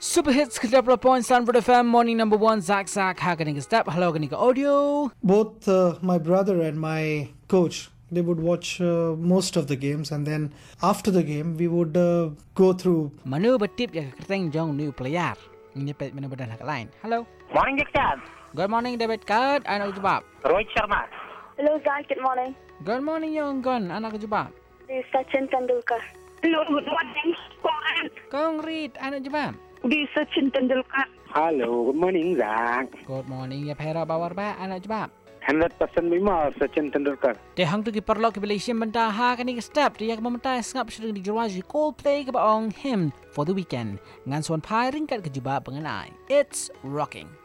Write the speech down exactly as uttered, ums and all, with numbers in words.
Super hits Kedapra Point Stanford F M morning number one Zach Zach Haganika Step Hello Ganika Audio. Both uh, my brother and my coach, they would watch uh, most of the games, and then after the game we would uh, go through. Manu bertip ya kerteng jong new player. Ini pet menu badan hak lain. Hello. Morning, Jackson. Good morning David Card. Anak jawab. Rohit Sharma. Hello, Zach. Good morning. Good morning Young Gun. Anak jawab. This is Sachin Tendulkar. Hello, good morning. Kong read. Anak jawab. This is Sachin Tendulkar. Hello, good morning, Zach. Good morning ya Pera Bawar ba. Anak jawab. one hundred percent Bima, Sachin Tendulkar. Dia hang tu ki perlo ke Malaysia benda ha kan step dia mementai ngap sedang di garage Coldplay ke baong him for the weekend. Ngan suan pai ringkat ke jubah pengenai. It's rocking.